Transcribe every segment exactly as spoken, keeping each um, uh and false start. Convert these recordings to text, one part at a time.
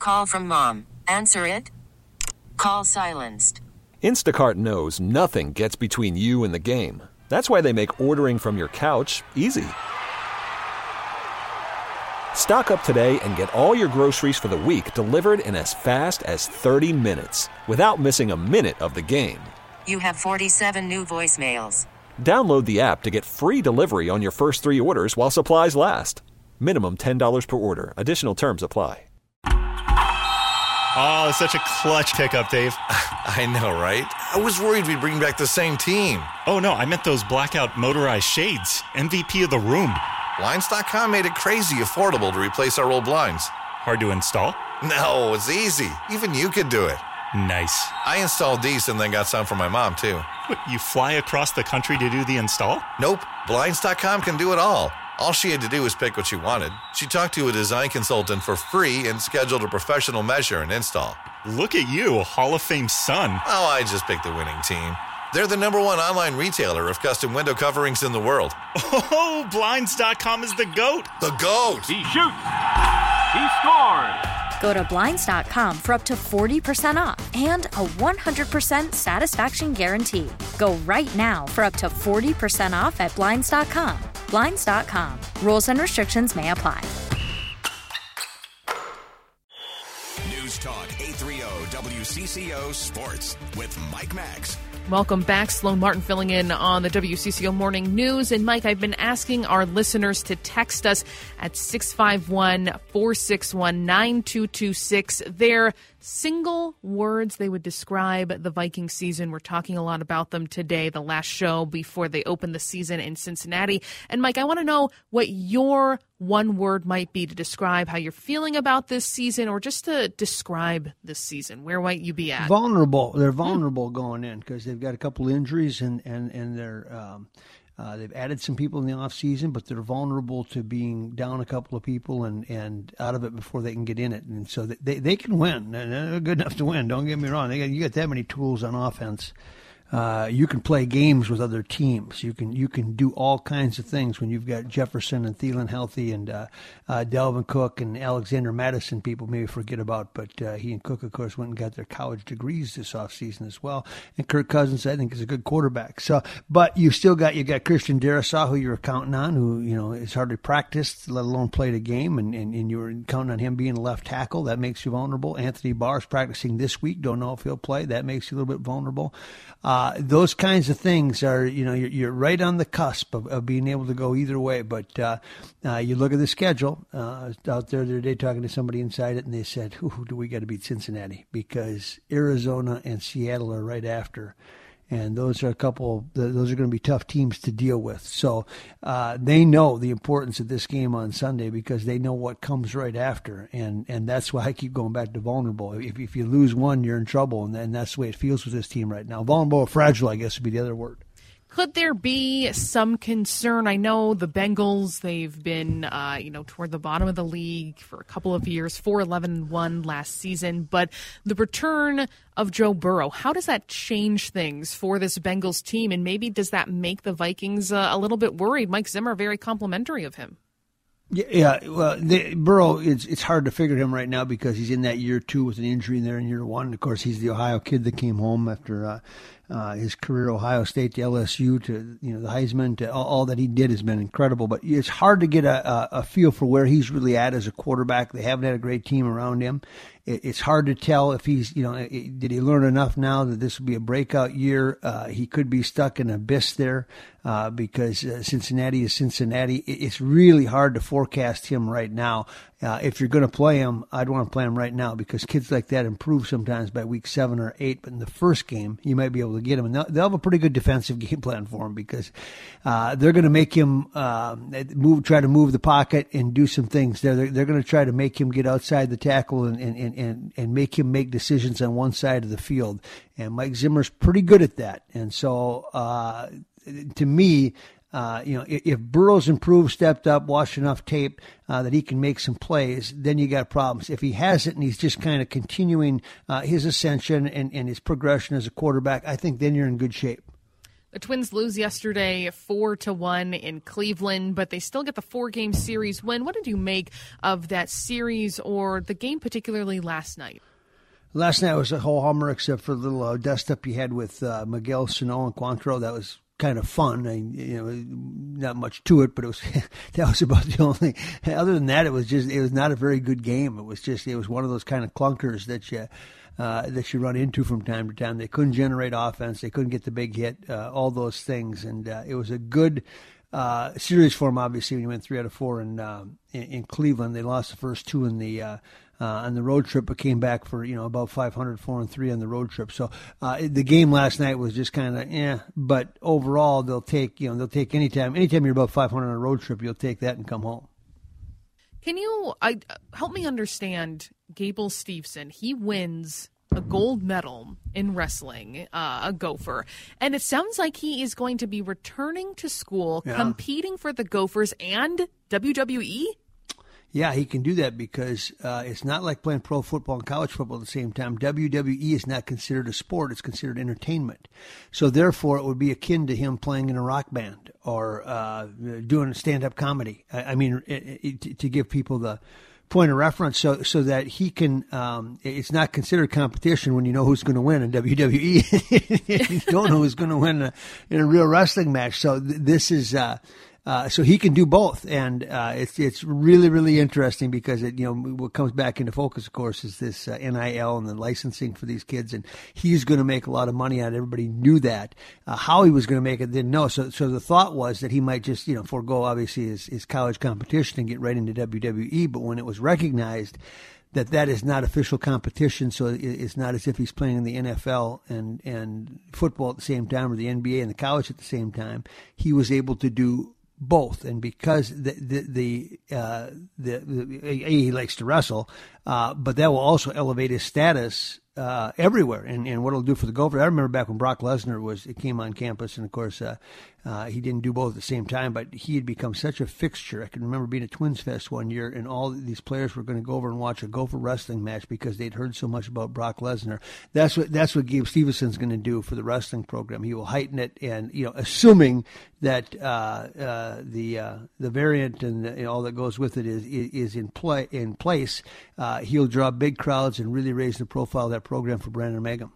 call from mom. Answer it. Call silenced. Instacart knows nothing gets between you and the game. That's why they make ordering from your couch easy. Stock up today and get all your groceries for the week delivered in as fast as thirty minutes without missing a minute of the game. You have forty-seven new voicemails. Download the app to get free delivery on your first three orders while supplies last. Minimum ten dollars per order. Additional terms apply. Oh, such a clutch pickup, Dave. I know, right? I was worried we'd bring back the same team. Oh, no, I meant those blackout motorized shades. M V P of the room. Blinds dot com made it crazy affordable to replace our old blinds. Hard to install? No, it's easy. Even you could do it. Nice. I installed these and then got some for my mom, too. What, you fly across the country to do the install? Nope. Blinds dot com can do it all. All she had to do was pick what she wanted. She talked to a design consultant for free and scheduled a professional measure and install. Look at you, Hall of Fame son. Oh, I just picked the winning team. They're the number one online retailer of custom window coverings in the world. Oh, Blinds dot com is the GOAT. The GOAT. He shoots. He scores. Go to Blinds dot com for up to forty percent off and a one hundred percent satisfaction guarantee. Go right now for up to forty percent off at Blinds dot com. Blinds dot com. Rules and restrictions may apply. News Talk eight thirty W C C O Sports with Mike Max. Welcome back. Sloan Martin filling in on the W C C O Morning News. And, Mike, I've been asking our listeners to text us at six five one, four six one, nine two two six. Their single words they would describe the Viking season. We're talking a lot about them today, the last show before they open the season in Cincinnati. And, Mike, I want to know what your one word might be to describe how you're feeling about this season, or just to describe this season. Where might you be at? Vulnerable. They're vulnerable mm. going in because they've got a couple injuries and, and, and they're um, uh, they've added some people in the off season, but they're vulnerable to being down a couple of people and, and out of it before they can get in it. And so they, they can win. And they're good enough to win. Don't get me wrong. They got, you got that many tools on offense. Uh, you can play games with other teams. You can you can do all kinds of things when you've got Jefferson and Thielen healthy and uh, uh, Dalvin Cook and Alexander Madison. People maybe forget about, but uh, he and Cook, of course, went and got their college degrees this offseason as well. And Kirk Cousins, I think, is a good quarterback. So, but you still got you got Christian Darrisaw, who you're counting on, who you know is hardly practiced, let alone played a game, and, and, and you were counting on him being a left tackle. That makes you vulnerable. Anthony Barr's practicing this week. Don't know if he'll play. That makes you a little bit vulnerable. Uh, those kinds of things are, you know, you're, you're right on the cusp of, of being able to go either way. But uh, uh, you look at the schedule. Uh, I was out there the other day talking to somebody inside it, and they said, "Who do we got to beat Cincinnati?" Because Arizona and Seattle are right after. And those are a couple, those are going to be tough teams to deal with. So uh, they know the importance of this game on Sunday because they know what comes right after. And, and that's why I keep going back to vulnerable. If, if you lose one, you're in trouble. And, and that's the way it feels with this team right now. Vulnerable or fragile, I guess, would be the other word. Could there be some concern? I know the Bengals, they've been, uh, you know, toward the bottom of the league for a couple of years, four eleven and one last season. But the return of Joe Burrow, how does that change things for this Bengals team? And maybe does that make the Vikings uh, a little bit worried? Mike Zimmer, very complimentary of him. Yeah, yeah. Well, the, Burrow, it's it's hard to figure him right now because he's in that year two with an injury in there in year one. Of course, he's the Ohio kid that came home after uh, uh, his career, Ohio State to L S U to you know the Heisman to all, all that he did has been incredible. But it's hard to get a, a, a feel for where he's really at as a quarterback. They haven't had a great team around him. It, it's hard to tell if he's you know it, did he learn enough now that this will be a breakout year. Uh, he could be stuck in an abyss there. Uh, because uh, Cincinnati is Cincinnati. It's really hard to forecast him right now. Uh, if you're going to play him, I'd want to play him right now because kids like that improve sometimes by week seven or eight. But in the first game, you might be able to get him. And they'll, they'll have a pretty good defensive game plan for him because uh, they're going to make him uh, move, try to move the pocket and do some things there. They're, they're going to try to make him get outside the tackle and, and, and, and make him make decisions on one side of the field. And Mike Zimmer's pretty good at that. And so, uh, to me, uh, you know, if, if Burrow's improved, stepped up, watched enough tape uh, that he can make some plays, then you got problems. If he hasn't and he's just kind of continuing uh, his ascension and, and his progression as a quarterback, I think then you're in good shape. The Twins lose yesterday four to one in Cleveland, but they still get the four-game series win. What did you make of that series or the game particularly last night? Last night was a whole homer except for the little uh, dust-up you had with uh, Miguel Sano and Quantrill. That was kind of fun. I, you know, not much to it, but it was that was about the only. Other than that, it was just it was not a very good game. It was just it was one of those kind of clunkers that you uh, that you run into from time to time. They couldn't generate offense. They couldn't get the big hit. Uh, all those things, and uh, it was a good uh, series for them. Obviously, when you went three out of four in uh, in, in Cleveland, they lost the first two in the. Uh, Uh, on the road trip, but came back for, you know, about five hundred, four and three on the road trip. So uh, the game last night was just kind of, eh. But overall, they'll take, you know, they'll take any time. Anytime you're about five hundred on a road trip, you'll take that and come home. Can you I, help me understand Gable Steveson? He wins a gold medal in wrestling, uh, a Gopher. And it sounds like he is going to be returning to school, yeah. competing for the Gophers and W W E? Yeah, he can do that because uh, it's not like playing pro football and college football at the same time. W W E is not considered a sport. It's considered entertainment. So therefore, it would be akin to him playing in a rock band or uh, doing stand-up comedy. I, I mean, it, it, to give people the point of reference so so that he can um, – it's not considered competition when you know who's going to win in W W E. You don't know who's going to win a, in a real wrestling match. So th- this is uh, – Uh, so he can do both, and uh, it's it's really really interesting because it you know what comes back into focus, of course, is this uh, N I L and the licensing for these kids, and he's going to make a lot of money on it. Everybody knew that. Uh, how he was going to make it, didn't know. So so the thought was that he might just you know forego obviously his, his college competition and get right into W W E. But when it was recognized that that is not official competition, so it's not as if he's playing in the N F L and and football at the same time, or the N B A and the college at the same time, he was able to do both. And because the the the, uh, the, the he likes to wrestle, uh, but that will also elevate his status uh, everywhere. And, and what it'll do for the Gophers. I remember back when Brock Lesnar was it came on campus, and of course uh, uh, he didn't do both at the same time, but he had become such a fixture. I can remember being at Twins Fest one year, and all these players were going to go over and watch a Gopher wrestling match because they'd heard so much about Brock Lesnar. That's what that's what Gabe Stevenson's going to do for the wrestling program. He will heighten it, and you know, assuming that uh, uh, the uh, the variant and, the, and all that goes with it is is in play in place, uh, he'll draw big crowds and really raise the profile of that program for Brandon Mangum.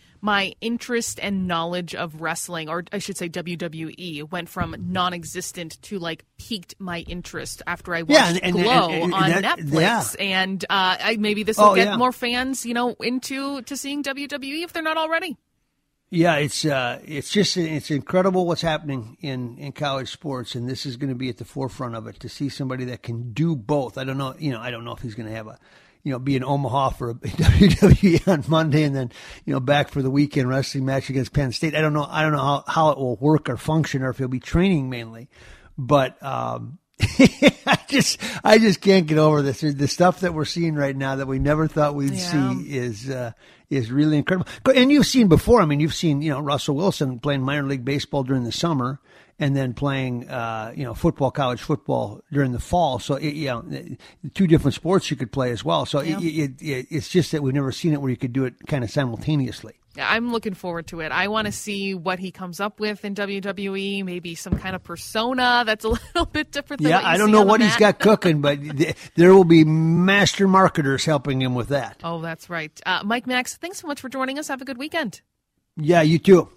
My interest and knowledge of wrestling, or I should say W W E, went from non-existent to like piqued my interest after I watched yeah, and, and, Glow and, and, on that, Netflix, yeah. and uh, I, maybe this will oh, get yeah. more fans, you know, into to seeing W W E if they're not already. Yeah, it's uh, it's just it's incredible what's happening in, in college sports, and this is going to be at the forefront of it to see somebody that can do both. I don't know, you know, I don't know if he's going to have a, you know, be in Omaha for a W W E on Monday and then, you know, back for the weekend wrestling match against Penn State. I don't know, I don't know how, how it will work or function, or if he'll be training mainly, but um, I just I just can't get over this. The stuff that we're seeing right now that we never thought we'd yeah. see is. Uh, is really incredible. And you've seen before, I mean, you've seen, you know, Russell Wilson playing minor league baseball during the summer and then playing, uh, you know, football, college football during the fall. So, it, you know, two different sports you could play as well. So yeah. it, it, it, it's just that we've never seen it where you could do it kind of simultaneously. I'm looking forward to it. I want to see what he comes up with in W W E, maybe some kind of persona that's a little bit different than yeah, what you I don't see know on what the he's mat. got cooking, but th- there will be master marketers helping him with that. Oh, that's right. Uh, Mike Max, thanks so much for joining us. Have a good weekend. Yeah, you too.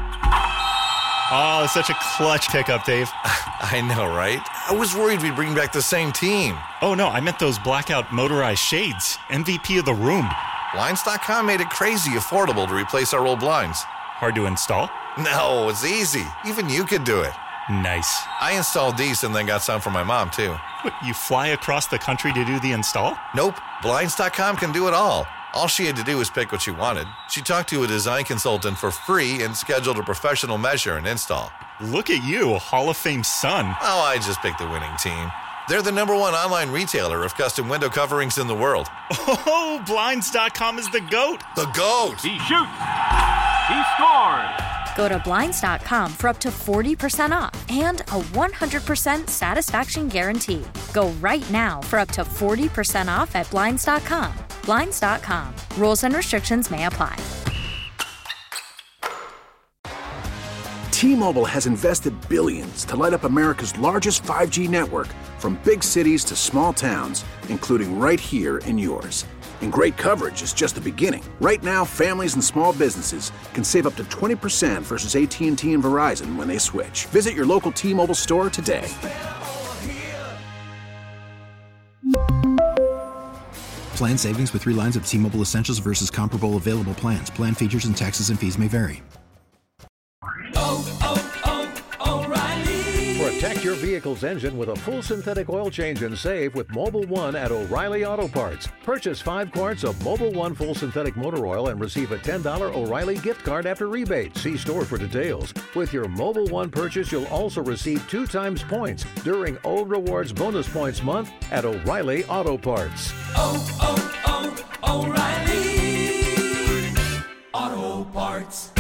Oh, such a clutch pickup, Dave. I know, right? I was worried we'd bring back the same team. Oh, no, I meant those blackout motorized shades. M V P of the room. Blinds dot com made it crazy affordable to replace our old blinds. Hard to install? No, it's easy. Even you could do it. Nice. I installed these and then got some for my mom, too. What, you fly across the country to do the install? Nope. Blinds dot com can do it all. All she had to do was pick what she wanted. She talked to a design consultant for free and scheduled a professional measure and install. Look at you, Hall of Fame son. Oh, I just picked the winning team. They're the number one online retailer of custom window coverings in the world. Oh, Blinds dot com is the GOAT. The GOAT! He shoots! He scores! Go to Blinds dot com for up to forty percent off and a one hundred percent satisfaction guarantee. Go right now for up to forty percent off at Blinds dot com. Blinds dot com. Rules and restrictions may apply. T-Mobile has invested billions to light up America's largest five G network, from big cities to small towns, including right here in yours. And great coverage is just the beginning. Right now, families and small businesses can save up to twenty percent versus A T and T and Verizon when they switch. Visit your local T-Mobile store today. Plan savings with three lines of T-Mobile Essentials versus comparable available plans. Plan features and taxes and fees may vary. Oh, oh, oh, O'Reilly. Protect your vehicle's engine with a full synthetic oil change and save with Mobil one at O'Reilly Auto Parts. Purchase five quarts of Mobil one full synthetic motor oil and receive a ten dollars O'Reilly gift card after rebate. See store for details. With your Mobil one purchase, you'll also receive two times points during O Rewards Bonus Points Month at O'Reilly Auto Parts. Oh, oh, oh, O'Reilly Auto Parts.